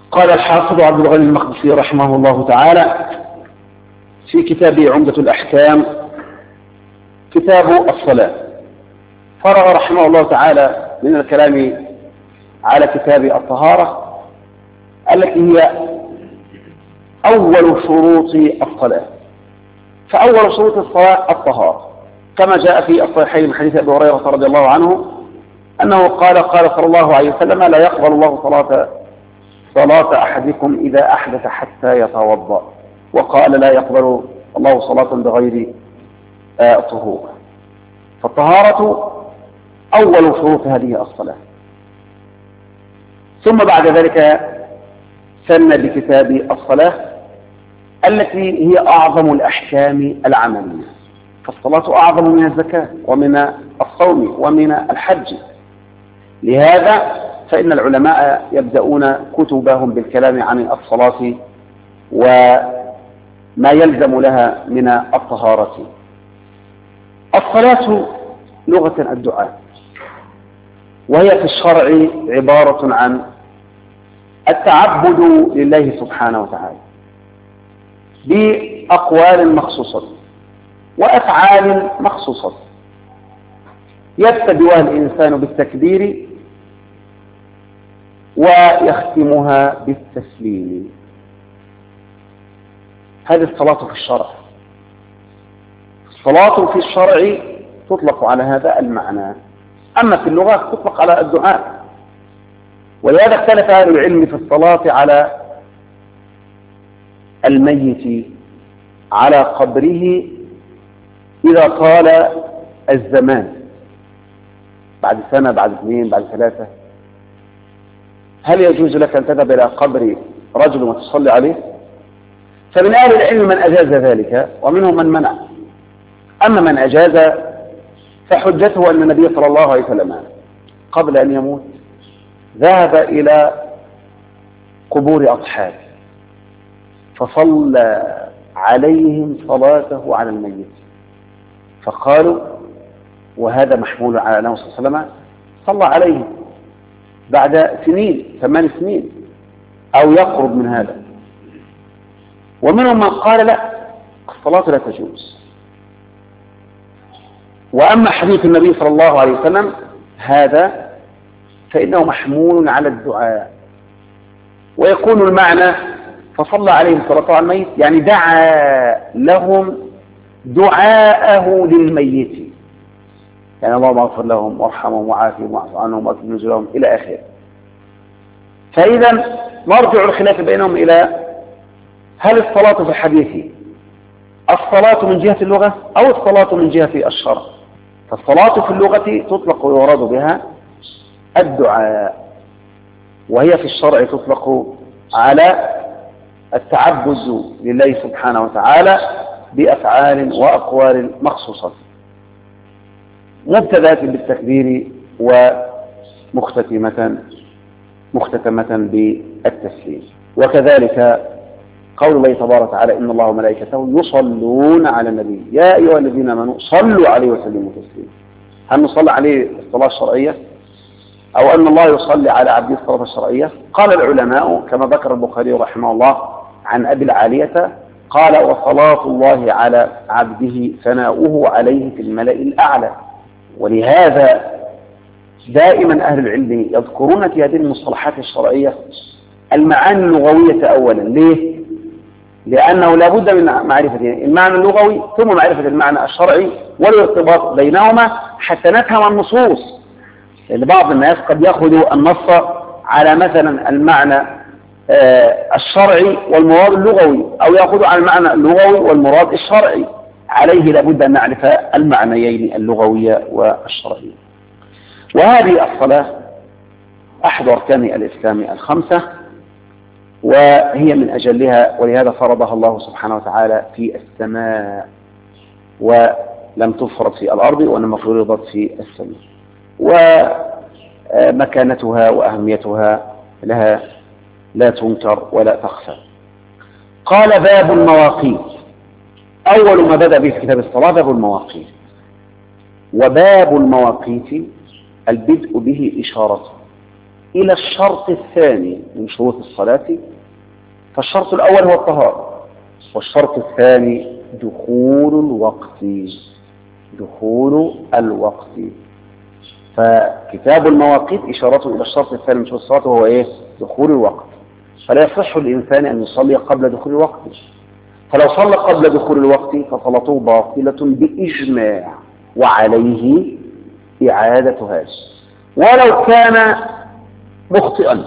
قال الحافظ عبد الغني المقدسي رحمه الله تعالى في كتابه عمدة الأحكام كتاب الصلاة، فرغ رحمه الله تعالى من الكلام على كتاب الطهارة التي هي أول شروط الصلاة. فأول شروط الصلاة الطهارة، كما جاء في الصحيحين من حديث أبي هريرة رضي الله عنه أنه قال صلى الله عليه وسلم: لا يقبل الله صلاة أحدكم إذا أحدث حتى يتوضأ. وقال: لا يقبل الله صلاة بغير طهور. فالطهارة أول شروط هذه الصلاة. ثم بعد ذلك سن بكتاب الصلاة التي هي أعظم الأحكام العملية، فالصلاة أعظم من الزكاة ومن الصوم ومن الحج. لهذا فإن العلماء يبدأون كتبهم بالكلام عن الصلاة وما يلزم لها من الطهارة. الصلاة لغة الدعاء، وهي في الشرع عبارة عن التعبد لله سبحانه وتعالى بأقوال مخصوصة وأفعال مخصوصة يبتدئها الإنسان بالتكبير ويختمها بالتسليم. هذه الصلاة في الشرع. الصلاة في الشرع تطلق على هذا المعنى، أما في اللغة تطلق على الدعاء. ولهذا اختلف أهل العلم في الصلاة على الميت على قبره إذا طال الزمان، بعد سنة، بعد 2، بعد 3، هل يجوز لك أن تذهب إلى قبر رجل وتصلي عليه؟ فمن أهل العلم من أجاز ذلك ومنهم من منع. أما من أجاز فحجته أن النبي صلى الله عليه وسلم قبل أن يموت ذهب إلى قبور أصحابه فصلى عليهم صلاته على الميت، فقالوا، وهذا محمول على أنه صلى الله عليه وسلم صلى عليهم بعد سنين، 8 سنين أو يقرب من هذا. ومنهم من قال لا، الصلاة لا تجوز. وأما حديث النبي صلى الله عليه وسلم هذا فإنه محمول على الدعاء، ويكون المعنى فصلى عليهم صلاة على الميت يعني دعا لهم دعاءه للميت، يعني اللهم اغفر لهم وارحمهم وعافهم واعف عنهم واكرم نزلهم إلى آخره. فإذا مرجع الخلاف بينهم إلى هل الصلاة في الحديث الصلاة من جهة اللغة أو الصلاة من جهة الشرع. فالصلاة في اللغة تطلق ويراد بها الدعاء، وهي في الشرع تطلق على التعبد لله سبحانه وتعالى بأفعال وأقوال مخصوصة مبتدأة بالتكبير ومختتمة بالتسليم. وكذلك قول الله تبارك وتعالى: إن الله وملائكته يصلون على النبي يا أيها الذين آمنوا صلوا عليه وسلموا تسليما. هل نصلي عليه الصلاة الشرعية أو أن الله يصلي على عبده الصلاة الشرعية؟ قال العلماء كما ذكر البخاري رحمه الله عن أبي العالية قال: وصلاة الله على عبده ثناؤه عليه في الملأ الأعلى. ولهذا دائما أهل العلم يذكرون في هذه المصطلحات الشرعية المعاني اللغوية أولا. ليه؟ لأنه لا بد من معرفة المعنى اللغوي ثم معرفة المعنى الشرعي والارتباط بينهما حتى نفهم النصوص. لأن بعض الناس قد يأخذ النص على مثلا المعنى الشرعي والمراد اللغوي، أو يأخذ على المعنى اللغوي والمراد الشرعي. عليه لابد أن نعرف المعنيين اللغوي والشرعي. وهذه الصلاة أحد أركان الإسلام الخمسة، وهي من أجلها، ولهذا فرضها الله سبحانه وتعالى في السماء ولم تفرض في الأرض، وإنما فرضت في السماء. ومكانتها وأهميتها لها لا تنكر ولا تخفى. قال: باب المواقيت. أول ما بدأ به في كتاب الصلاة باب المواقيت. وباب المواقيت البدء به إشارة، إلى الشرط الثاني من شروط الصلاة، فالشرط الأول هو الطهارة، والشرط الثاني دخول الوقت. دخول الوقت. فكتاب المواقيت إشارته إلى الشرط الثاني من شروط الصلاة وهو إيه؟ دخول الوقت. فلا يصح للإنسان أن يصلي قبل دخول الوقت، فلو صلى قبل دخول الوقت فصلاته باطلة بإجماع، وعليه إعادة هذا ولو كان مخطئا.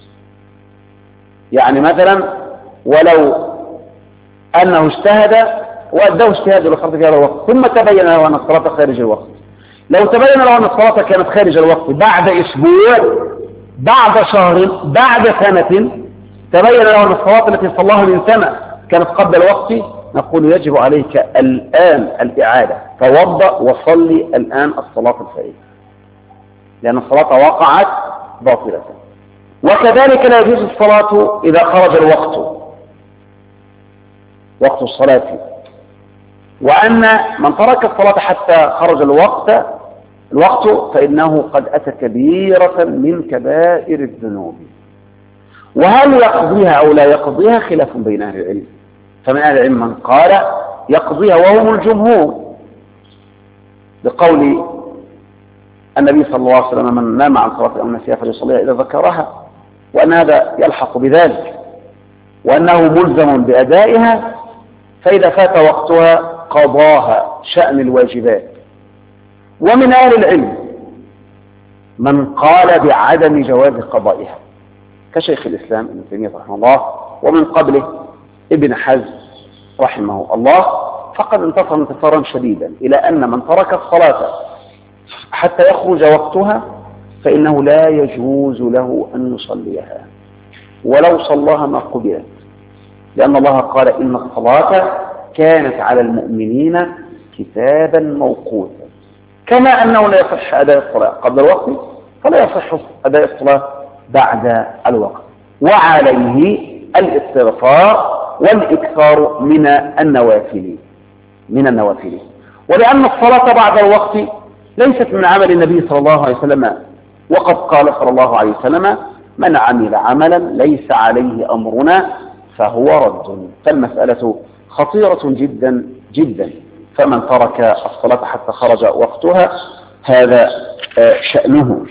يعني مثلا ولو أنه اجتهد وأداه اجتهاد لخرج هذا الوقت ثم تبين له أن الصلاة خارج الوقت، لو تبين له أن الصلاة كانت خارج الوقت بعد أسبوع، بعد شهر، بعد سنة، تبين له أن الصلاة التي صلاها من سنة كانت قبل الوقت، نقول يجب عليك الآن الإعادة، توضأ وصلي الآن الصلاة الفائتة، لأن الصلاة وقعت باطلة. وكذلك لا يجوز الصلاة إذا خرج الوقت، وقت الصلاة، وأن من ترك الصلاة حتى خرج الوقت فإنه قد أتى كبيرة من كبائر الذنوب. وهل يقضيها أو لا يقضيها خلاف بين أهل العلم، فمن أهل العلم من قال يقضيها وهم الجمهور، بقول النبي صلى الله عليه وسلم من نام عن صلاة أو نسيها فليصليها إذا ذكرها، وأن هذا يلحق بذلك، وأنه ملزم بأدائها، فإذا فات وقتها قضاها، شأن الواجبات. ومن أهل العلم من قال بعدم جواز قضائها، كشيخ الإسلام ابن تيمية رحمه الله، ومن قبله ابن حزم رحمه الله، فقد انتصر انتصارا شديدا إلى أن من ترك الصلاة حتى يخرج وقتها فإنه لا يجوز له أن يصليها، ولو صلاها ما قبلت، لأن الله قال إن الصلاة كانت على المؤمنين كتابا موقوتا. كما أنه لا يصح أداء الصلاة قبل الوقت فلا يصح أداء الصلاة بعد الوقت، وعليه الاستغفار والإكثار من النوافل. ولأن الصلاة بعد الوقت ليست من عمل النبي صلى الله عليه وسلم، وقد قال صلى الله عليه وسلم من عمل عملا ليس عليه أمرنا فهو رد. فالمسألة خطيرة جدا جدا، فمن ترك الصلاة حتى خرج وقتها هذا شأنه.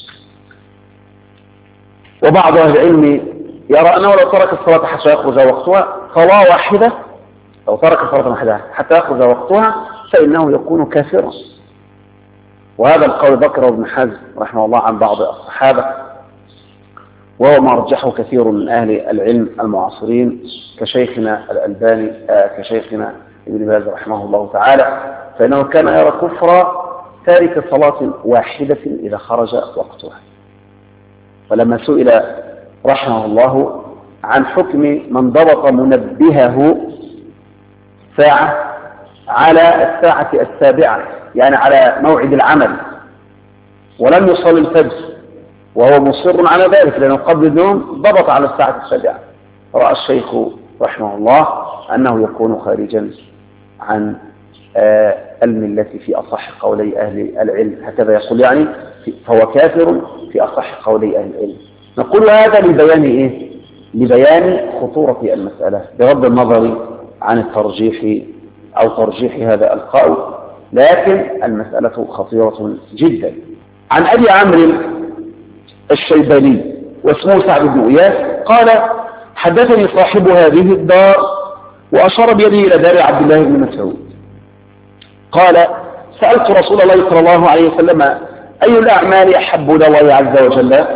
وبعض أهل العلم يرى أنه لو ترك الصلاة حتى يخرج وقتها صلاة واحدة، لو ترك صلاة واحدة حتى يخرج وقتها فإنه يكون كافرا. وهذا القول ذكره ابن حزم رحمه الله عن بعض الصحابة، وهو ما رجحه كثير من أهل العلم المعاصرين كشيخنا الألباني، كشيخنا ابن باز رحمه الله تعالى، فإنه كان يرى كفر تارك صلاة واحدة إذا خرج وقتها. ولما سئل رحمه الله عن حكم من ضبط منبهه ساعة على الساعة 7، يعني على موعد العمل، ولم يصلي الفجر وهو مصر على ذلك لأنه قبل النوم ضبط على الساعة 7، رأى الشيخ رحمه الله أنه يكون خارجا عن الملة في أصح قولي أهل العلم، هكذا يقول يعني فهو كافر في أصح قولي أهل العلم. نقول هذا لبيان إيه؟ لبيان خطورة المسألة بغض النظر عن الترجيح أو ترجيح هذا القول، لكن المسألة خطيرة جدا. عن أبي عمرو الشيباني واسمه سعد بن إياس قال حدثني صاحب هذه الدار، وأشار بيده إلى دار عبد الله بن مسعود، قال سألت رسول الله صلى الله عليه وسلم أي الأعمال أحب إلى الله عز وجل؟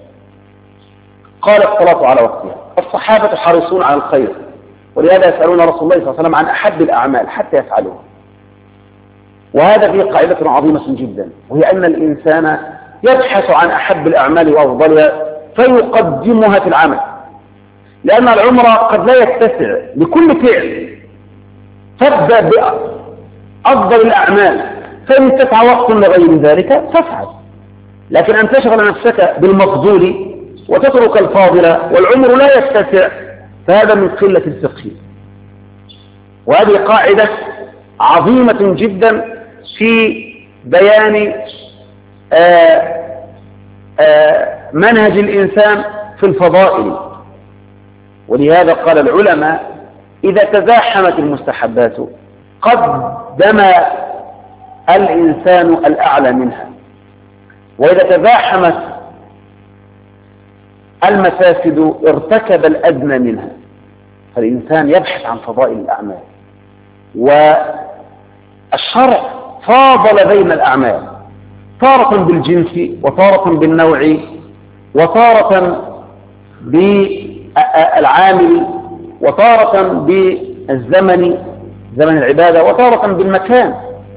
قال الصلاة على وقتها. الصحابة حريصون على الخير، ولهذا يسألون رسول الله صلى الله عليه وسلم عن أحب الأعمال حتى يفعلوها. وهذا فيه قاعدة عظيمة جدا، وهي أن الإنسان يبحث عن أحب الأعمال وأفضلها فيقدمها في العمل، لأن العمر قد لا يتسع لكل فعل، فابدأ بأفضل الأعمال، فإن تسعى وقت لغير ذلك فافعل، لكن أن تشغل نفسك بالمفضول وتترك الفاضل والعمر لا يتسع فهذا من قلة الفقه. وهذه قاعدة عظيمة جدا في بيان منهج الإنسان في الفضائل. ولهذا قال العلماء إذا تزاحمت المستحبات قدم الإنسان الأعلى منها، وإذا تزاحمت المفاسد ارتكب الأدنى منها. فالإنسان يبحث عن فضائل الأعمال، والشرع فاضل بين الأعمال تارة بالجنس وتارة بالنوع وتارة بالعامل وتارة بالزمن زمن العبادة وتارة بالمكان.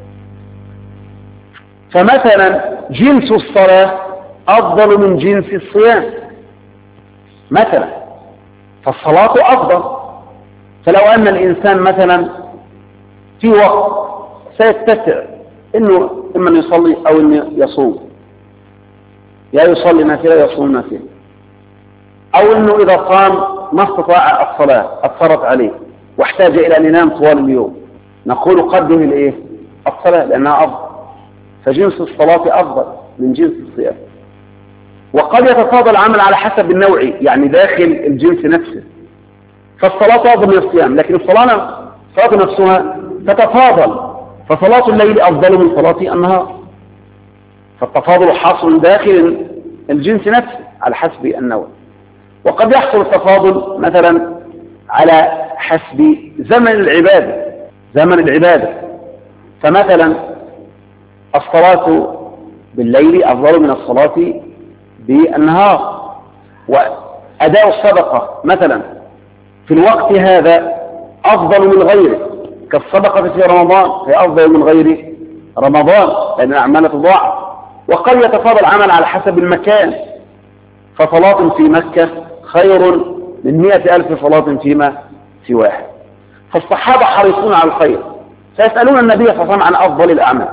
فمثلا جنس الصلاة أفضل من جنس الصيام مثلا، فالصلاة أفضل. فلو أن الإنسان مثلا في وقت سيتسع إنه إما أن يصلي أو أن يصوم، يا يصلي نافلة يصوم نافلة، أو أنه إذا قام ما استطاع الصلاة أثرت عليه واحتاج إلى أن ينام طوال اليوم، نقول قدم الإيه؟ الصلاة لأنها أفضل. فجنس الصلاة أفضل من جنس الصيام. وقد يتفاضل العمل على حسب النوع، يعني داخل الجنس نفسه. فالصلاة أفضل من الصيام، لكن الصلاة نفسها تتفاضل، فصلاة الليل أفضل من صلاة النهار. فالتفاضل حاصل داخل الجنس نفسه على حسب النوع. وقد يحصل التفاضل مثلا على حسب زمن العبادة. فمثلا الصلاة بالليل أفضل من الصلاة بالنهار، وأداء الصدقة مثلا في الوقت هذا أفضل من غيره، كالصدقة في رمضان هي أفضل من غير رمضان لأن الأعمال تضاعف. وقد يتفاضل العمل على حسب المكان، فصلاة في مكة خير من 100,000 صلاة فيما سواها. فالصحابة حريصون على الخير، سيسألون النبي صلى الله عليه وسلم عن أفضل الأعمال.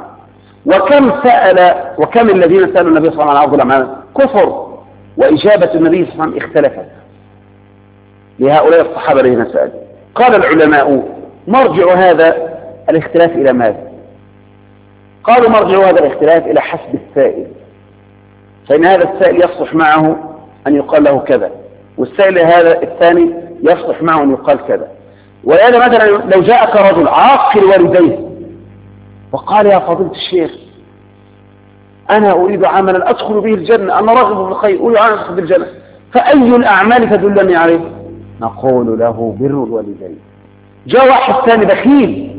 وكم الذين سألوا النبي صلى الله عليه وسلم عن أفضل الأعمال كفر، وإجابة النبي صلى الله عليه وسلم اختلفت لهؤلاء الصحابة الذين سألوا. قال العلماء مرجع هذا الاختلاف إلى ماذا؟ قالوا مرجع هذا الاختلاف إلى حسب السائل، فإن هذا السائل يصلح معه أن يقال له كذا، والسائل هذا الثاني يصلح معه أن يقال كذا. ولهذا مثلا لو جاءك رجل عاقل والديه وقال يا فضيلة الشيخ أنا أريد عملا أدخل به الجنة، أنا راغب في الخير أريد عملا أدخل بالجنة، فأي الأعمال تدلني عليه؟ نقول له بر الوالدين. جاء واحد ثاني بخيل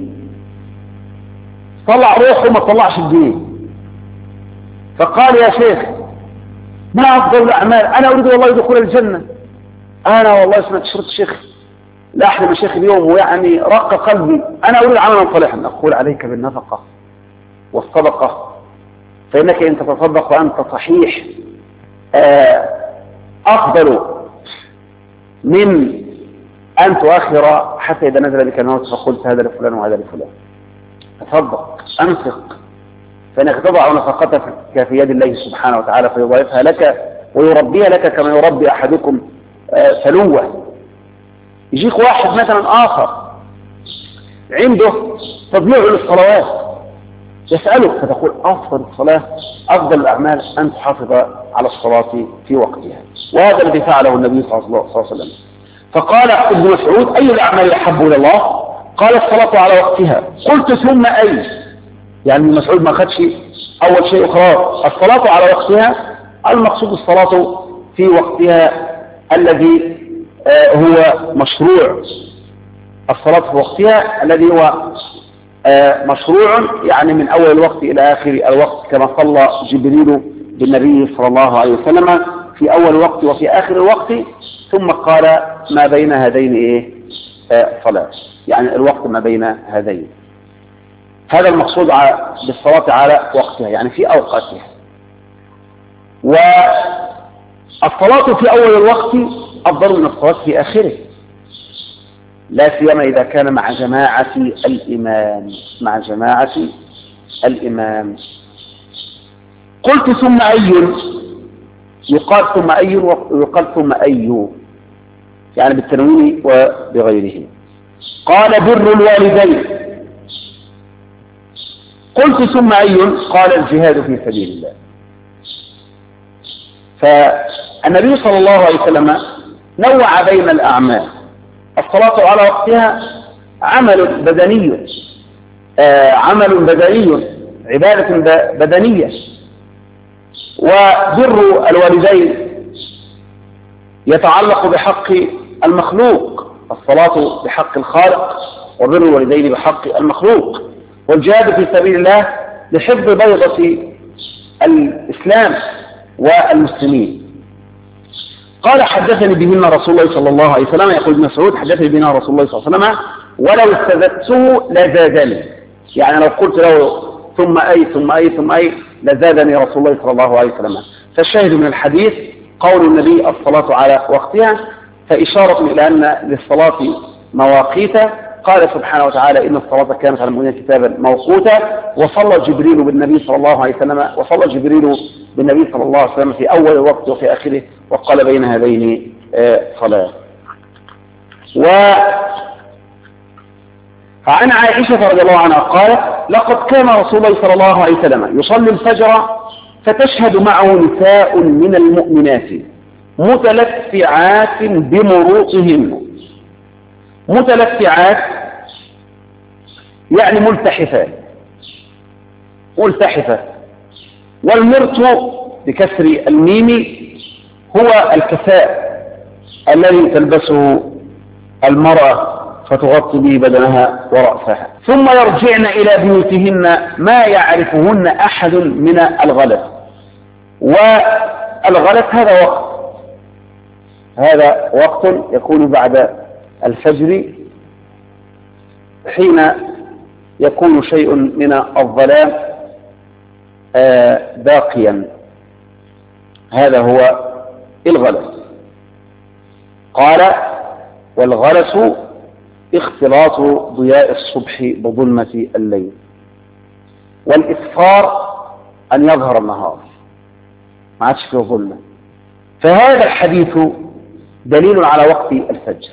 طلع روحه ما طلعش الدين، فقال يا شيخ ما أفضل الأعمال؟ أنا أريد والله دخول الجنة، أنا والله سمعت شرط الشيخ لا أحد من الشيخ اليوم ويعني رق قلبي، أنا أريد عملا صالحا. نقول عليك بالنفقة والصدقة، فإنك إن تتصدق وأنت صحيح أفضل من أن تؤخر حتى إذا نزل بك الموت فقلت هذا لفلان وهذا لفلان. تصدق أنفق، فإنك تضع نفقتك في يد الله سبحانه وتعالى فيضاعفها لك ويربيها لك كما يربي أحدكم فلوة. يجيك واحد مثلا آخر عنده تضييع للصلوات يسألك فتقول أفضل الصلاة أفضل الأعمال أن تحافظ على الصلاة في وقتها. وهذا الذي فعله النبي صلى الله عليه وسلم. فقال ابن مسعود أي الأعمال يحب إلى الله؟ قال الصلاة على وقتها. قلت ثم أي؟ يعني ابن مسعود ما خدش أول شيء أخرى الصلاة على وقتها، المقصود الصلاة في وقتها الذي هو مشروع، الصلاة في وقتها الذي هو مشروع يعني من أول الوقت إلى آخر الوقت، كما صلى جبريل بالنبي صلى الله عليه وسلم في أول الوقت وفي آخر الوقت، ثم قال ما بين هذين صلاة، يعني الوقت ما بين هذين. هذا المقصود بالصلاة على وقتها يعني في أوقاتها. والصلاة في أول الوقت أفضل من الصلاة في آخره، لا سيما إذا كان مع جماعة الإمام. قلت ثم أي؟ يقال ثم أي ويقال ثم أي، يعني بالتنوين وبغيره. قال بر الوالدين. قلت ثم أي؟ قال الجهاد في سبيل الله. فالنبي صلى الله عليه وسلم نوع بين الأعمال. الصلاة على وقتها عمل بدني، عبادة بدنية. وبر الوالدين يتعلق بحق المخلوق، الصلاة بحق الخالق، وبر الوالدين بحق المخلوق. والجهاد في سبيل الله لحفظ بيضة الإسلام والمسلمين. قال حدثني بهن رسول الله صلى الله عليه وسلم، يقول ابن مسعود حدثني بهن رسول الله صلى الله عليه وسلم ولو استزدته لزادني، يعني لو قلت له ثم أي لزادني رسول الله صلى الله عليه وسلم. فالشاهد من الحديث قول النبي الصلاة على وقتها، فإشارة إلى أن للصلاة مواقيت. قال سبحانه وتعالى إن الصلاة كانت على المؤمنين كتابا موقوتا. وصلى جبريل بالنبي صلى الله عليه وسلم في أول الوقت وفي آخره، وقال بين هذين صلاة. وعن عائشة رضي الله عنها قالت لقد كان رسول الله صلى الله عليه وسلم يصلي الفجر فتشهد معه نساء من المؤمنات متلفعات بمروطهن. متلفعات يعني ملتحفة. والمرط بكسر الميم هو الكساء الذي تلبسه المرأة فتغطي به بدنها ورأسها. ثم يرجعن إلى بيوتهن ما يعرفهن أحد من الغلس. والغلس هذا وقت يكون بعد الفجر، حين يكون شيء من الظلام باقيا، هذا هو الغلس. قال والغلس اختلاط ضياء الصبح بظلمة الليل، والإسفار أن يظهر النهار ما عادش فيه ظلمة. فهذا الحديث دليل على وقت الفجر،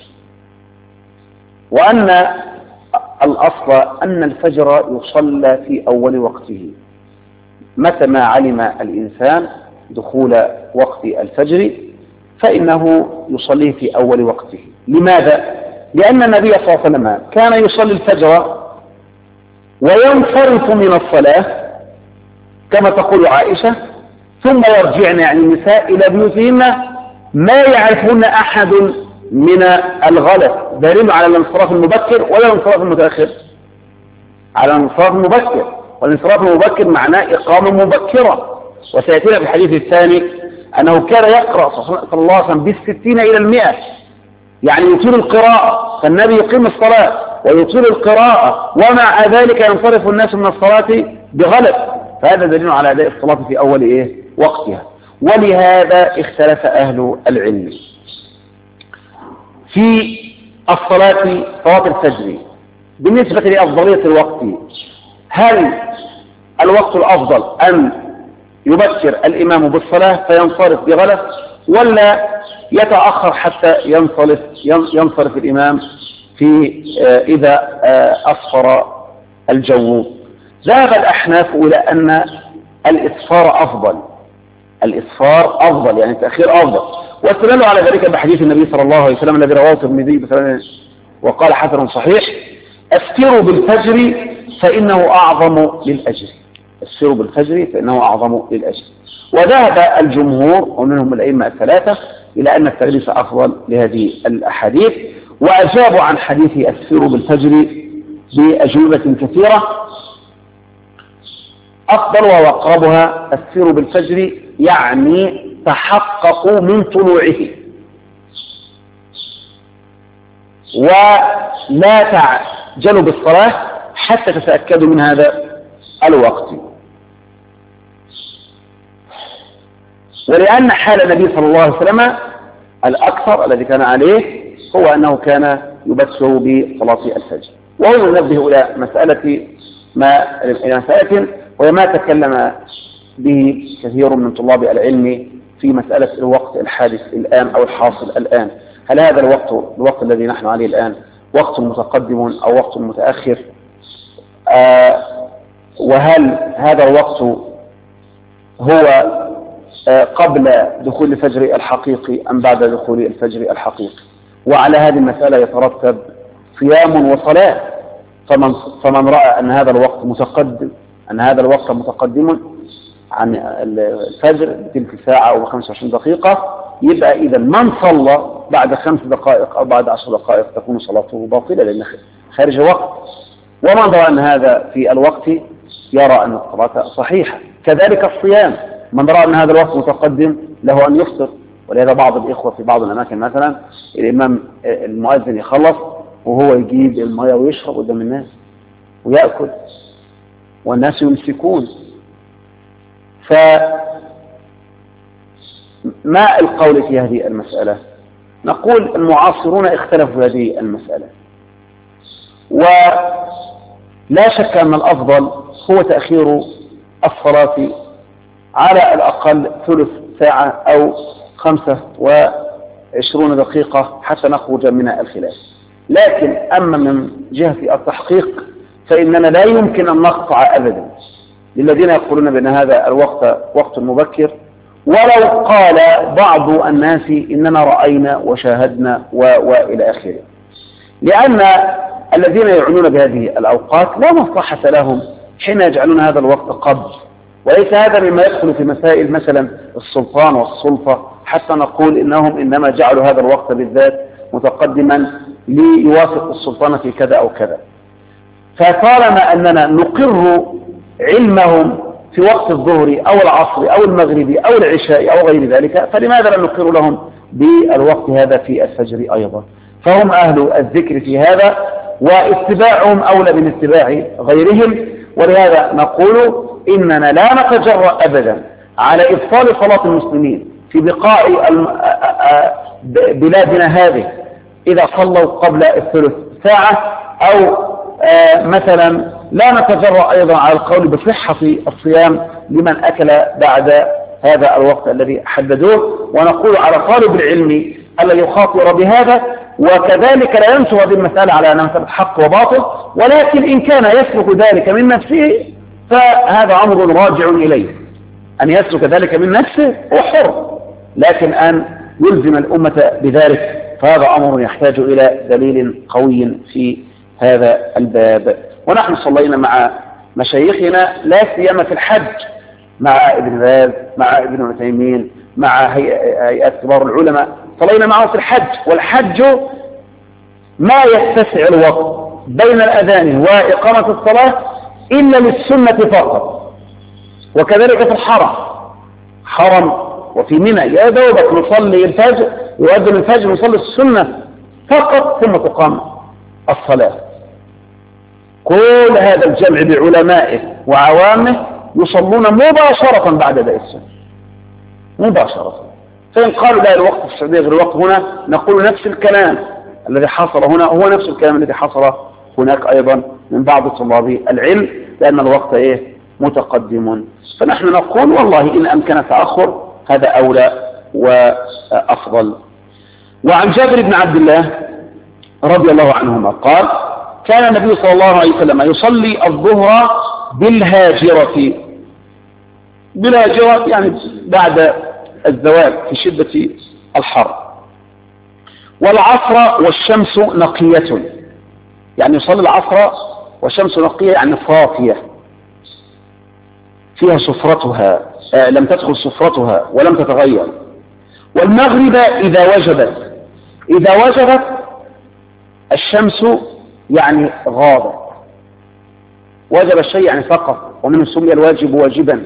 وأن الأصل أن الفجر يصلى في أول وقته. متى ما علم الإنسان دخول وقت الفجر فإنه يصليه في أول وقته. لماذا؟ لأن النبي صلى الله عليه وسلم كان يصلي الفجر وينصرف من الصلاة كما تقول عائشة، ثم يرجعن يعني النساء إلى بيوتهن ما يعرفون أحد من الغلس. دليل على الانصراف المبكر ولا الانصراف المتأخر؟ على الانصراف المبكر، والانصراف المبكر معناه إقامة مبكرة. وسيأتينا في الحديث الثاني أنه كان يقرأ صلى الله عليه وسلم بالستين إلى 100، يعني يطيل القراءة. فالنبي يقيم الصلاة ويطيل القراءة ومع ذلك ينصرف الناس من الصلاة بغلس. فهذا دليل على أداء الصلاة في أول وقتها. ولهذا اختلف أهل العلم في صلاة الفجر بالنسبة لأفضلية الوقت. هل الوقت الأفضل أن يبكر الإمام بالصلاة فينصرف بغلس، ولا يتأخر حتى ينصرف الإمام إذا أصفر الجو؟ ذهب الأحناف إلى أن الإسفار أفضل، يعني التأخير أفضل. واستدلوا على ذلك بحديث النبي صلى الله عليه وسلم الذي رواه الترمذي وقال حسن صحيح: أسفروا بالفجر فإنه أعظم للأجر. أسفروا بالفجر فإنه أعظم للأجر. وذهب الجمهور ومنهم الأئمة الثلاثة إلى أن التغليس أفضل لهذه الأحاديث، وأجابوا عن حديث أسفروا بالفجر بأجوبة كثيرة. أفضل وأقربها أسفروا بالفجر يعني تحققوا من طلوعه، ولا تعجلوا بالصلاة حتى تتأكدوا من هذا الوقت. ولأن حال النبي صلى الله عليه وسلم الأكثر الذي كان عليه هو أنه كان يبكر بصلاة الفجر. وهو ينبه إلى مسألة وهي ما تكلم به كثير من طلاب العلم في مسألة الوقت الحادث الآن أو الحاصل الآن. هل هذا الوقت الذي نحن عليه الآن وقت متقدم أو وقت متأخر؟ وهل هذا الوقت هو قبل دخول الفجر الحقيقي أم بعد دخول الفجر الحقيقي. وعلى هذه المسألة يترتب صيام وصلاة. فمن رأى أن هذا الوقت متقدم عن الفجر بتلك ساعة أو 25 دقيقة، يبقى إذا من صلى بعد 5 دقائق أو بعد 10 دقائق تكون صلاته باطلة لأنه خارج وقت. ومن رأى أن هذا في الوقت يرى أن الصلاة صحيحة. كذلك الصيام، من رأى أن هذا الوقت متقدم له أن يفطر. ولهذا بعض الإخوة في بعض الأماكن مثلا الإمام المؤذن يخلص وهو يجيب الماء ويشرب قدام الناس ويأكل والناس يمسكون. فما القول في هذه المسألة؟ نقول المعاصرون اختلفوا في هذه المسألة، ولا شك أن الأفضل هو تأخير الصلاة على الأقل ثلث ساعة أو 25 دقيقة حتى نخرج من الخلاف. لكن أما من جهة التحقيق فإننا لا يمكن أن نقطع أبدا للذين يقولون بأن هذا الوقت وقت مبكر، ولو قال بعض الناس إننا رأينا وشاهدنا وإلى آخره، لأن الذين يعنون بهذه الأوقات لا مصلحة لهم حين يجعلون هذا الوقت قبل. وليس هذا مما يدخل في مسائل مثلا السلطان والسلطة حتى نقول إنهم إنما جعلوا هذا الوقت بالذات متقدما ليوافق السلطان في كذا أو كذا. فطالما أننا نقر علمهم في وقت الظهر أو العصر أو المغرب أو العشاء أو غير ذلك، فلماذا لا نقر لهم بالوقت هذا في الفجر أيضا؟ فهم أهل الذكر في هذا، واتباعهم أولى من اتباع غيرهم. ولهذا نقول إننا لا نتجرأ أبدا على إبطال صلاة المسلمين في بقاء بلادنا هذه إذا صلوا قبل الثلث ساعة، أو مثلا لا نتجرأ أيضا على القول بصحة الصيام لمن أكل بعد هذا الوقت الذي حددوه. ونقول على طالب العلم ألا يخاطر بهذا، وكذلك لا ينسوا هذه المسألة على أنها مسألة حق وباطل، ولكن إن كان يسلك ذلك من نفسه فهذا أمر راجع إليه. أن يسلك ذلك من نفسه وحر، لكن أن يلزم الأمة بذلك فهذا أمر يحتاج إلى دليل قوي في هذا الباب. ونحن صلينا مع مشايخنا لا سيما في الحج، مع ابن باز، مع ابن عثيمين، مع هيئات كبار العلماء، صلينا معه في الحج. والحج ما يتسع الوقت بين الأذان وإقامة الصلاة إلا للسنة فقط. وكذلك في الحرم، حرم وفي منى يا دوبك نصلي الفجر، يؤذن الفجر نصلي السنة فقط ثم تقام الصلاة. كل هذا الجمع بعلمائه وعوامه يصلون مباشرة بعد أداء السنة مباشرة. فإن قالوا لا الوقت في السعودية غير الوقت هنا، نقول نفس الكلام الذي حصل هنا هو نفس الكلام الذي حصل هناك أيضا من بعض طلاب العلم، لأن الوقت متقدم. فنحن نقول والله إن أمكن تأخر هذا أولى وأفضل. وعن جابر بن عبد الله رضي الله عنهما قال: كان النبي صلى الله عليه وسلم يصلي الظهر بالهاجرة يعني بعد الزوال في شدة الحر، والعصر والشمس نقية، يعني يصلي العصر والشمس نقية يعني صافية فيها صفرتها، لم تدخل صفرتها ولم تتغير. والمغرب إذا وجبت الشمس يعني غابت، وجب الشيء يعني سقط، ومن سمي الواجب واجبا.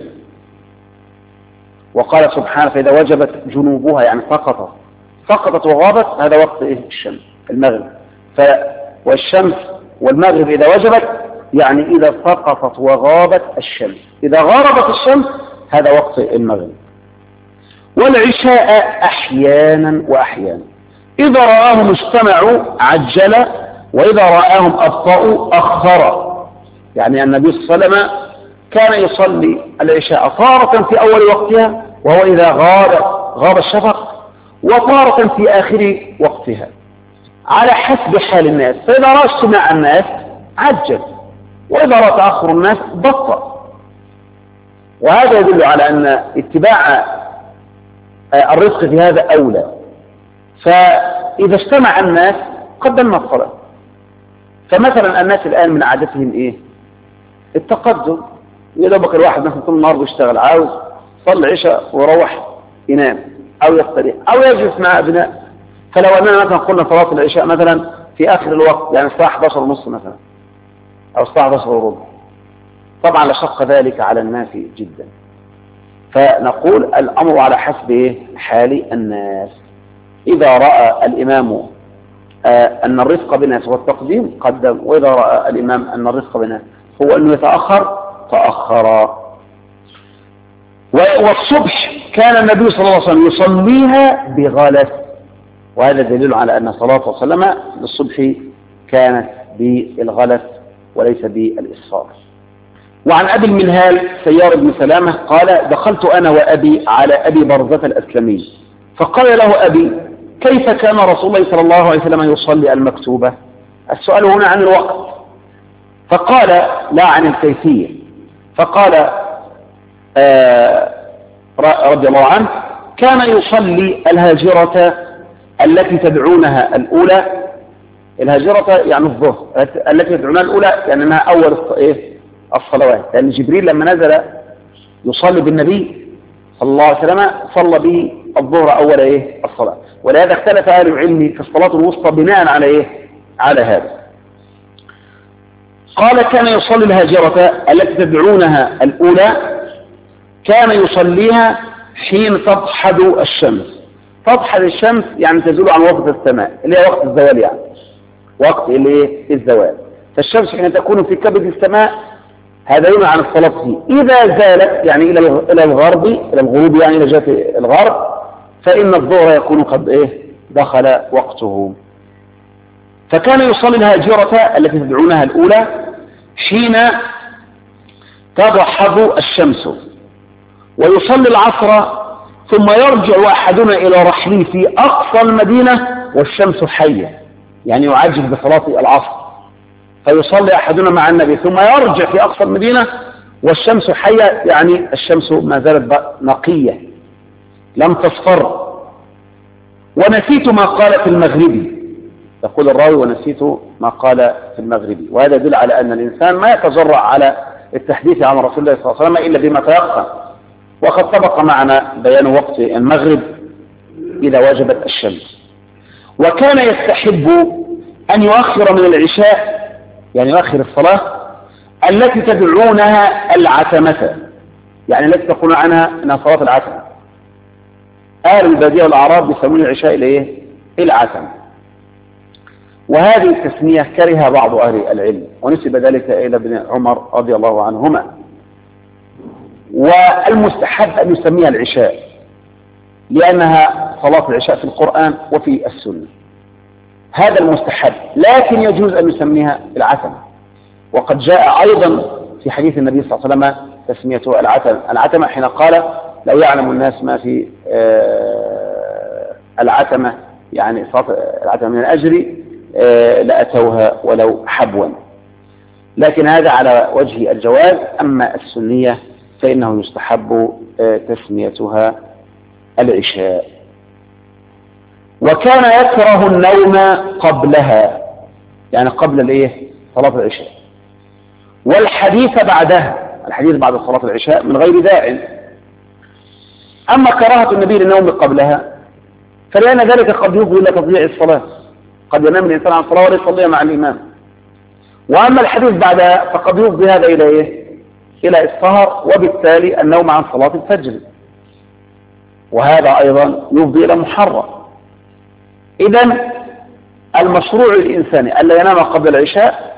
وقال سبحانه: فإذا وجبت جنوبها يعني سقطت وغابت، هذا وقت الشمس المغرب. والشمس والمغرب إذا وجبت يعني إذا سقطت وغابت الشمس، إذا غربت الشمس هذا وقت المغرب. والعشاء أحيانا وأحيانا، إذا رآهم اجتمعوا عجل، وإذا رآهم أبطأوا أخر. يعني النبي صلى الله عليه وسلم كان يصلي العشاء تارة في أول وقتها وهو إذا غاب الشفق، وتارة في آخر وقتها على حسب حال الناس. فإذا رأى اجتماع الناس عجل، وإذا رأى تأخر الناس بطأ. وهذا يدل على أن اتباع الرزق في هذا أولى. فإذا اجتمع الناس قدمنا الصلاة. فمثلا الناس الآن من عادتهم إيه؟ التقدم. يدوبك الواحد مثلا طول النهار بيشتغل، عاوز يصلي العشاء ويروح ينام أو يستريح أو يجلس مع أبناء. فلو أننا مثلا قلنا صلاة العشاء مثلا في آخر الوقت، يعني الساعة 11:30 مثلا أو الساعة 11:15، طبعا لشق ذلك على الناس جدا. فنقول الأمر على حسب حال الناس. إذا رأى الإمام أن الرفق بالناس والتقديم قدم، وإذا رأى الإمام أن الرفق بالناس هو أنه يتأخر تأخر. والصبح كان النبي صلى الله عليه وسلم يصليها بغلس، وهذا دليل على أن صلاة وسلم للصبح كانت بالغلس وليس بالإسفار. وعن أبي المنهال سيار بن سلامة قال: دخلت أنا وأبي على أبي برزة الأسلمي فقال له أبي: كيف كان رسول الله صلى الله عليه وسلم يصلي المكتوبة؟ السؤال هنا عن الوقت، فقال لا عن الكيفية. فقال رضي الله عنه: كان يصلي الهاجرة التي تدعونها الأولى. الهاجرة يعني الظهر، التي تدعونها الأولى يعني أنها أول الصلوات، لأن جبريل لما نزل يصلي بالنبي صلى الله عليه وسلم صلى به الظهر أول الصلاة. ولهذا اختلف أهل العلم في الصلاة الوسطى بناء على على هذا. قال: كان يصلي الهاجرة التي تدعونها الأولى، كان يصليها حين تضحد الشمس. تضحد الشمس يعني تزول عن وسط السماء، اللي هي وقت الزوال، يعني وقت الزوال. فالشمس حين تكون في كبد السماء هذا يمنع عن الصلاة فيه. إذا زالت يعني إلى الغرب، إلى الغروب، يعني إلى جهة الغرب، فإن الظهر يكون قد دخل وقته. فكان يصلي الهاجرة التي تدعونها الأولى حين تضحض الشمس، ويصلي العصر، ثم يرجع أحدنا إلى رحله في أقصى المدينة والشمس حية، يعني يعجل بصلاة العصر. فيصلي أحدنا مع النبي ثم يرجع في أقصى المدينة والشمس حية، يعني الشمس ما زالت نقية لم تصفر. ونسيت ما قال في المغربي، يقول الراوي: ونسيت ما قال في المغربي. وهذا يدل على أن الإنسان ما يتجرأ على التحديث عن رسول الله صلى الله عليه وسلم إلا بما تيقن. وقد سبق معنا بيان وقت المغرب إذا وجبت الشمس. وكان يستحب أن يؤخر من العشاء، يعني يؤخر الصلاة التي تدعونها العتمة، يعني التي تقولون عنها أنها صلاة العتمة. أهل البادية والأعراب يسمون العشاء العتمة. وهذه التسمية كره بعض أهل العلم، ونسب ذلك إلى ابن عمر رضي الله عنهما. والمستحب أن يسميها العشاء لأنها صلاة العشاء في القرآن وفي السنة، هذا المستحب. لكن يجوز أن يسميها العتمة، وقد جاء أيضا في حديث النبي صلى الله عليه وسلم تسميته العتمة حين قال: لا يعلم الناس ما في العتمة، يعني صلاة العتمة من الأجر لأتوها ولو حبوا. لكن هذا على وجه الجواز. أما السنية فإنه يستحب تسميتها العشاء. وكان يكره النوم قبلها، يعني قبل صلاة العشاء، والحديث بعدها، الحديث بعد صلاة العشاء من غير داع. أما كراهة النبي للنوم قبلها فلأن ذلك قد يفضي إلى تضييع الصلاة، قد ينام الإنسان عن الصلاة ولا يصليها مع الإمام. وأما الحديث بعدها فقد يفضي هذا إلى السهر، وبالتالي النوم عن صلاة الفجر، وهذا أيضا يفضي إلى محرم. إذن المشروع للإنسان ألا ينام قبل العشاء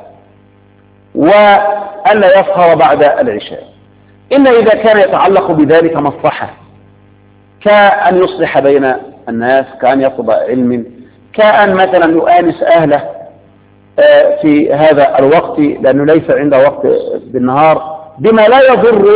وألا يسهر بعد العشاء، إلا إذا كان يتعلق بذلك مصلحة، كأن يصلح بين الناس، كأن يطلب علم، كأن مثلا يؤانس أهله في هذا الوقت لأنه ليس عنده وقت بالنهار، بما لا يضر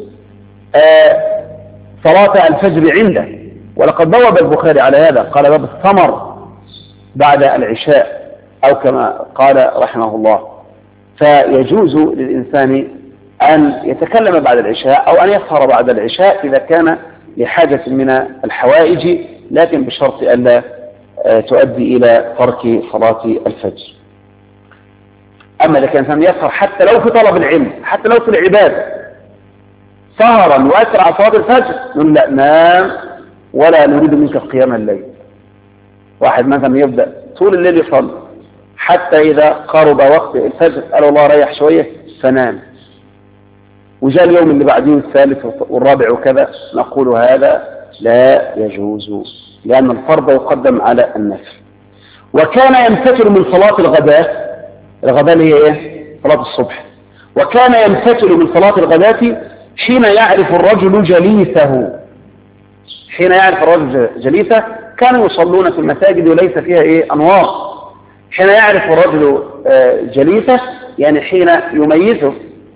صلاة الفجر عنده. ولقد بوب البخاري على هذا، قال: باب الثمر بعد العشاء، أو كما قال رحمه الله. فيجوز للإنسان أن يتكلم بعد العشاء أو أن يسهر بعد العشاء إذا كان لحاجة من الحوائج، لكن بشرط ألا تؤدي إلى ترك صلاة الفجر. أما إذا كان الإنسان يسهر حتى لو في طلب العلم، حتى لو في العبادة، سهرا وأسرع صلاة الفجر، نقول لا، نام ولا نريد منك قيام الليل. واحد مثلا يبدأ طول الليل يصلي حتى إذا قرب وقت الفجر قال والله ريح شوية فنام، وجاء اليوم اللي بعدين الثالث والرابع وكذا، نقول هذا لا يجوز، لأن الفرض يقدم على النفل. وكان ينفتل من صلاة الغداة، الغداة اللي هي ايه؟ صلاة الصبح. وكان ينفتل من صلاة الغداة حين يعرف الرجل جليسه. حين يعرف الرجل جليسه، كانوا يصلون في المساجد وليس فيها ايه؟ أنوار. حين يعرف الرجل جليسه يعني حين يميزه.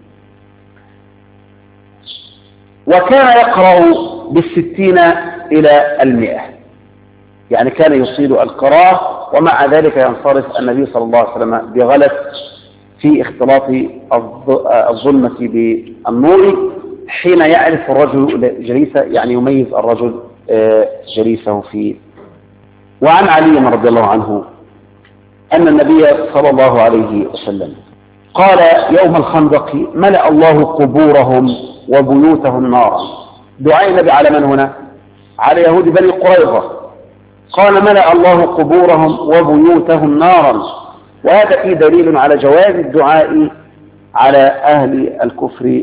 وكان يقرأ بالستين إلى 100، يعني كان يصيد القراءة، ومع ذلك ينصرف النبي صلى الله عليه وسلم بغلط في اختلاط الظلمة بالنور حين يعرف الرجل جليسه، يعني يميز الرجل جليسه فيه. وعن علي رضي الله عنه أن النبي صلى الله عليه وسلم قال يوم الخندق: ملأ الله قبورهم وبيوتهم نارا. دعاء النبي على من هنا؟ على يهود بني قريظة. قال: ملأ الله قبورهم وبيوتهم نارا. وهذا فيه دليل على جواز الدعاء على أهل الكفر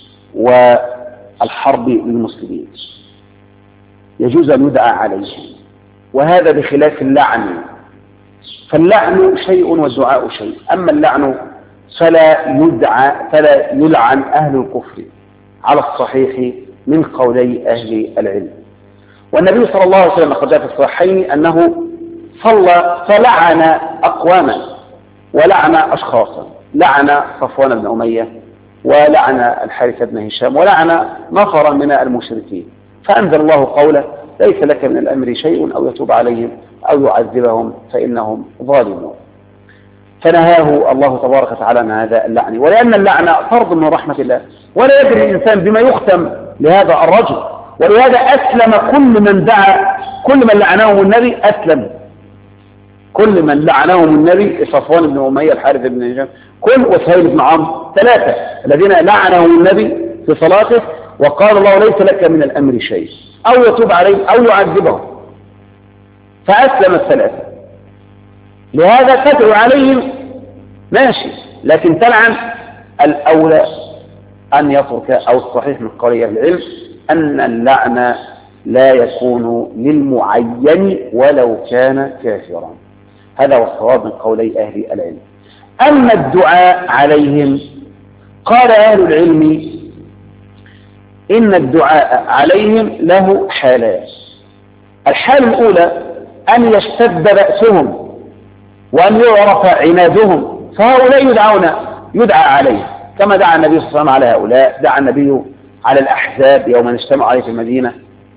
والحرب للمسلمين، يجوز أن يدعى عليهم، وهذا بخلاف اللعن. فاللعن شيء والدعاء شيء. أما اللعن فلا يلعن أهل الكفر على الصحيح من قولي أهل العلم. والنبي صلى الله عليه وسلم قد جاء في الصحيحين أنه صلى فلعن أقواما ولعن أشخاصا، لعن صفوان بن أمية ولعن الحارث بن هشام ولعن نفرا من المشركين، فأنزل الله قوله: ليس لك من الأمر شيء أو يتوب عليهم أو يعذبهم فإنهم ظالمون. فنهاه الله تبارك وتعالى عن هذا اللعن، ولأن اللعن فرض من رحمة الله، ولا يدري الإنسان بما يختم لهذا الرجل. ولهذا أسلم كل من لعنهم النبي أسلم. كل من لعنهم النبي: صفوان بن أمية، الحارث بن هشام، وسهيل بن عمرو، 3 الذين لعنهم النبي في صلاته، وقال الله: ليس لك من الأمر شيء أو يتوب عليهم أو يعذبهم. فأسلم 3. لهذا تدعو عليهم ماشي، لكن تلعن الأولى أن يترك، أو الصحيح من قول أهل العلم أن اللعن لا يكون للمعين ولو كان كافرا. هذا هو الصواب من قولي أهل العلم. أما الدعاء عليهم، قال أهل العلم إن الدعاء عليهم له حالات. الحالة الأولى أن يشتد بأسهم وأن يعرف عنادهم، فهؤلاء يدعى عليهم، كما دعا النبي صلى الله عليه وسلم على هؤلاء. دعا النبي على الأحزاب يوم اجتمعوا عليه في المدينة.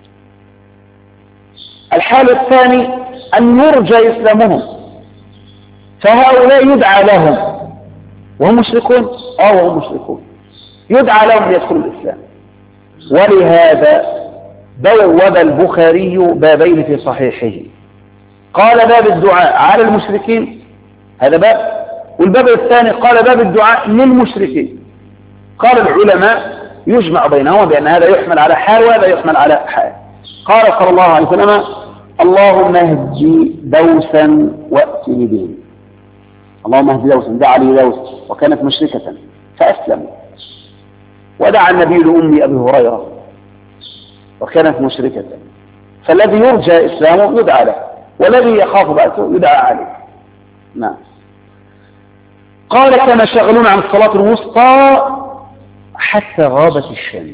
الحالة الثانية أن يرجى إسلامهم، فهؤلاء يدعى لهم وهم مشركون، وهم مشركون، يدعى لهم ليدخلوا الإسلام. ولهذا بوب البخاري بابين في صحيحه، قال: باب الدعاء على المشركين، هذا باب، والباب الثاني قال: باب الدعاء للمشركين. قال العلماء يجمع بينهما بأن هذا يحمل على حال وهذا يحمل على حال. قال صلى الله عليه وسلم: اللهم اهدي دوسا وأتني بهم. اللهم اهدي دوسا، دعا لي دوس وكانت مشركة فأسلموا. ودعا النبي لأم أبي هريرة وكانت مشركة، فالذي يرجى إسلامه يدعى له، والذي يخاف بأسه يدعى عليه. نعم. قال: كما شغلون عن الصلاة الوسطى حتى غابت الشمس.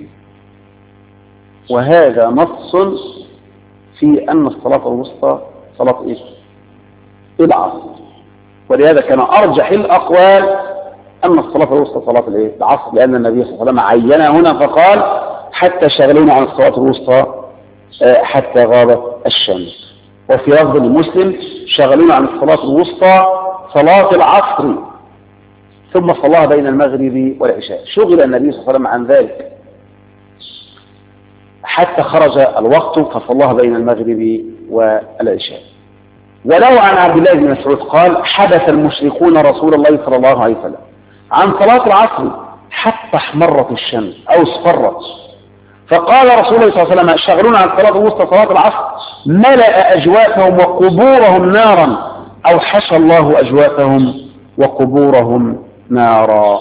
وهذا نص في أن الصلاة الوسطى صلاة العصر، ولهذا كان أرجح الأقوال أن الصلاة الوسطى صلاة العصر، لأن النبي صلى الله عليه وسلم عينها هنا فقال: حتى شغلون عن الصلاة الوسطى حتى غابت الشمس. وفي لفظ المسلم: شغلون عن الصلاة الوسطى صلاة العصر ثم صلاها بين المغرب والعشاء. شغل النبي صلى الله عليه وسلم عن ذلك. حتى خرج الوقت فصلاها بين المغرب والعشاء. ولو عن عبد الله بن مسعود قال حبس المشركون رسول الله صلى الله عليه وسلم عن صلاة العصر حتى احمرت الشمس أو اصفرت، فقال رسول الله صلى الله عليه وسلم شغلون عن صلاة الوسطى صلاة العصر ملأ أجوافهم وقبورهم نارا أو حشى الله أجوافهم وقبورهم نارا.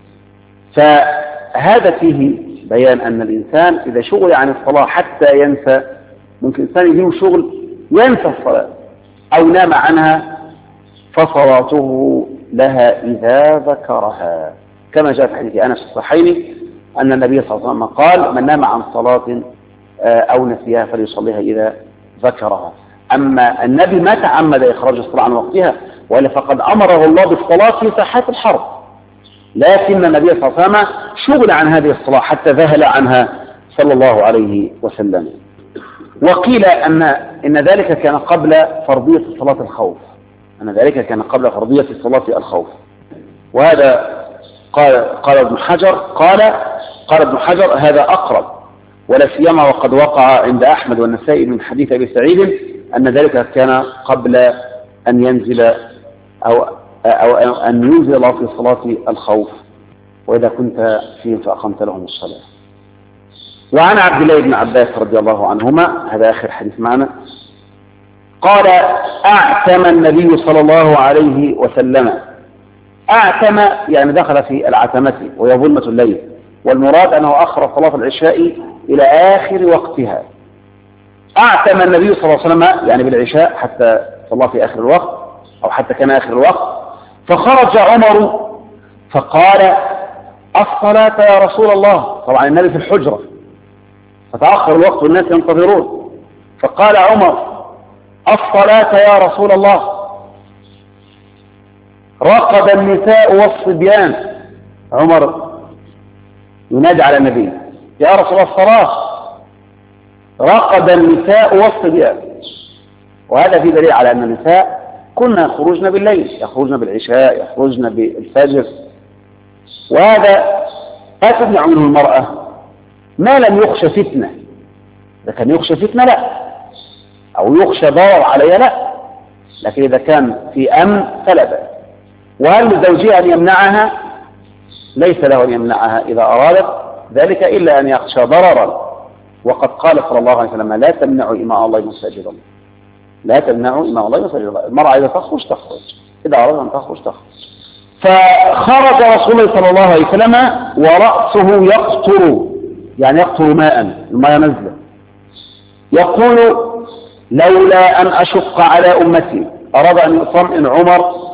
فهذا فيه بيان أن الإنسان إذا شغل عن الصلاة حتى ينسى، ممكن الإنسان يجيله شغل ينسى الصلاة أو نام عنها، فصلاته لها إذا ذكرها، كما جاء في حديث أنس الصحيحين أن النبي صلى الله عليه وسلم قال من نام عن صلاة أو نسيها فليصليها إذا ذكرها. أما النبي ما تعمد إخراج الصلاة عن وقتها، وإلا فقد أمره الله بالصلاة في ساحات الحرب، لكن النبي صلى الله عليه وسلم شغل عن هذه الصلاة حتى ذهل عنها صلى الله عليه وسلم. وقيل إن ذلك كان قبل فرضية صلاة الخوف، أن ذلك كان قبل فرضية صلاة الخوف. وهذا قال ابن حجر هذا أقرب، ولا سيما وقد وقع عند أحمد والنسائي من حديث أبي سعيد أن ذلك كان قبل أن ينزل أو أن ينزل الله في صلاة الخوف، وإذا كنت فيهم فأقمت لهم الصلاة. وعن عبد الله بن عباس رضي الله عنهما، هذا آخر حديث معنا، قال أعتم النبي صلى الله عليه وسلم. أعتم يعني دخل في العتمة وهي ظلمة الليل، والمراد أنه أخر صلاة العشاء إلى آخر وقتها. أعتم النبي صلى الله عليه وسلم يعني بالعشاء حتى صلى في آخر الوقت أو حتى كان آخر الوقت، فخرج عمر فقال الصلاة يا رسول الله. طبعا النبي في الحجرة فتأخر الوقت والناس ينتظرون، فقال عمر الصلاة يا رسول الله. رقد النساء والصبيان، عمر ينادي على النبي يا رسول الله الصلاة. رقد النساء والصبيان، وهذا في دليل على أن النساء كنا يخرجن بالليل، يخرجن بالعشاء، يخرجن بالفجر، وهذا لا تمنع منه المرأة ما لم يخشى فتنة. إذا كان يخشى فتنة لا، أو يخشى ضرر عليها لا، لكن إذا كان في أمن فلا بأس. وهل لزوجها أن يمنعها؟ ليس له أن يمنعها إذا أرادت ذلك إلا أن يخشى ضررا، وقد قال صلى الله عليه وسلم لا تمنعوا إماء الله مساجد الله، لا تمنعوا إماء الله مساجد الله. المرأة إذا تخرج تخرج، إذا أراد أن تخرج تخرج. فخرج رسول الله صلى الله عليه وسلم ورأسه يقطر، يعني يقطر ماء، الماء نزله، يقول لولا أن أشق على أمتي. أراد أن يطمئن عمر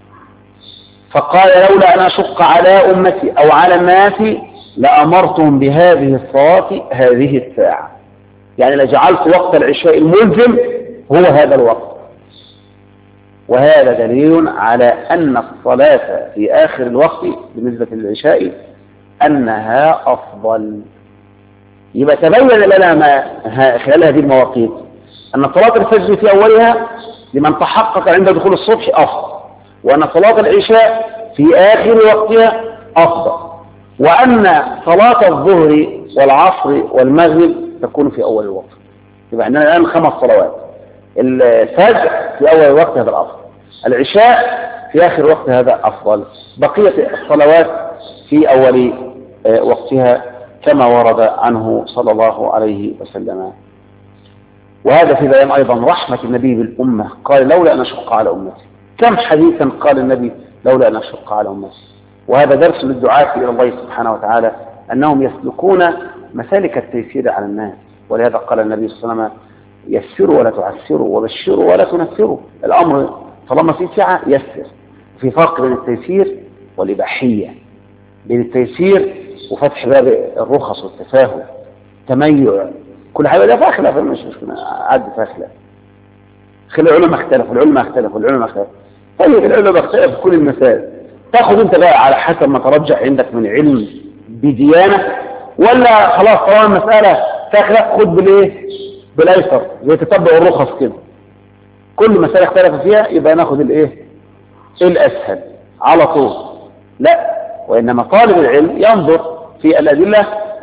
فقال لولا أن أشق على أمتي أو على الناس لأمرتهم بهذه الصلاة هذه الساعة، يعني لجعلت وقت العشاء الملزم هو هذا الوقت. وهذا دليل على أن الصلاة في آخر الوقت بالنسبة للعشاء أنها أفضل. يبقى تبين لنا ما خلال هذه المواقيت أن صلاة الفجر في أولها لمن تحقق عند دخول الصبح أفضل، وأن صلاة العشاء في آخر وقتها أفضل، وأن صلاة الظهر والعصر والمغرب تكون في أول الوقت. يبقى عندنا الآن 5 صلوات، الفجر في أول وقت هذا الأفضل، العشاء في آخر وقت هذا أفضل، بقية الصلوات في أول وقتها كما ورد عنه صلى الله عليه وسلم. وهذا في بيان أيضا رحمة النبي بالأمة، قال لولا أن أشق على أمتي. كم حديثا قال النبي لولا أن أشق على أمتي. وهذا درس للدعاة إلى الله سبحانه وتعالى أنهم يسلكون مسالك التيسير على الناس. ولهذا قال النبي صلى الله عليه وسلم يسروا ولا تعسروا وبشروا ولا تنفروا. الأمر طالما في سعة يسر. في فرق بين التيسير والإباحية، بين التيسير وفتح باب الرخص والتفاهل، تميع، كل حاجة ده فيها خلاف، مش مشكلة عد فيها خلاف. العلماء اختلفوا. طيب العلماء اختلفوا في كل المسائل، تاخذ انت بقى على حسب ما ترجح عندك من علم بديانة، ولا خلاص طالما المسألة فيها خلاف خد بالايه؟ بالايسر، زي تتبع الرخص كده. كل مسألة اختلف فيها يبقى ناخذ الايه؟ الاسهل على طول. لا، وانما طالب العلم ينظر في الادلة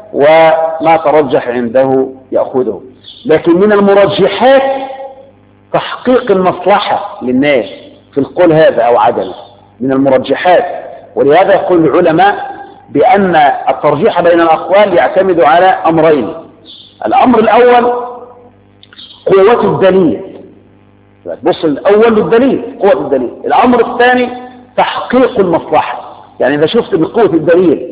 وما ترجح عنده يأخذه. لكن من المرجحات تحقيق المصلحة للناس في القول هذا أو عدم، من المرجحات. ولهذا يقول العلماء بأن الترجيح بين الأقوال يعتمد على أمرين. الأمر الأول قوة الدليل، بص الأول للدليل، قوة الدليل. الأمر الثاني تحقيق المصلحة، يعني إذا شفت بقوة الدليل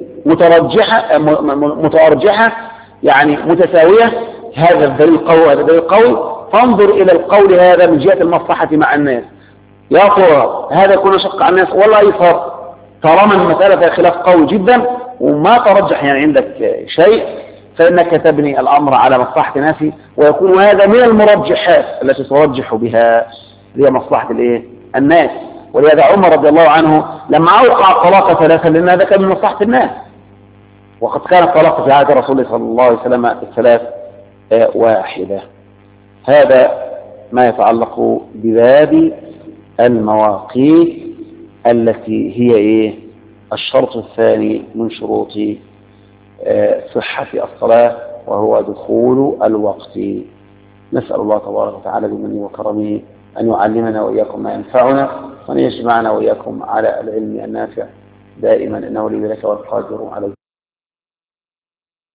متأرجحة يعني متساوية، هذا الدليل قوي هذا الدليل قوي، فانظر إلى القول هذا من جهة المصلحة مع الناس. يا ترى هذا يكون شق على الناس ولا يفر؟ طالما المسألة فيها خلاف قوي جدا وما ترجح يعني عندك شيء، فإنك تبني الأمر على مصلحة نفسه، ويكون هذا من المرجحات التي ترجح بها هي مصلحة الناس. ولهذا عمر رضي الله عنه لما أوقع الطلاق ثلاثا، لأن هذا كان من مصلحة الناس، وقد كان الطلاق في عهد رسول الله صلى الله عليه وسلم الثلاث واحدة. هذا ما يتعلق بباب المواقيت التي هي الشرط الثاني من شروط صحة الصلاة، وهو دخول الوقت. نسأل الله تبارك وتعالى بمنه وكرمه أن يعلمنا وإياكم ما ينفعنا، وأن يجمعنا وإياكم على العلم النافع دائما، إنه لي ذلك والقادر عليه.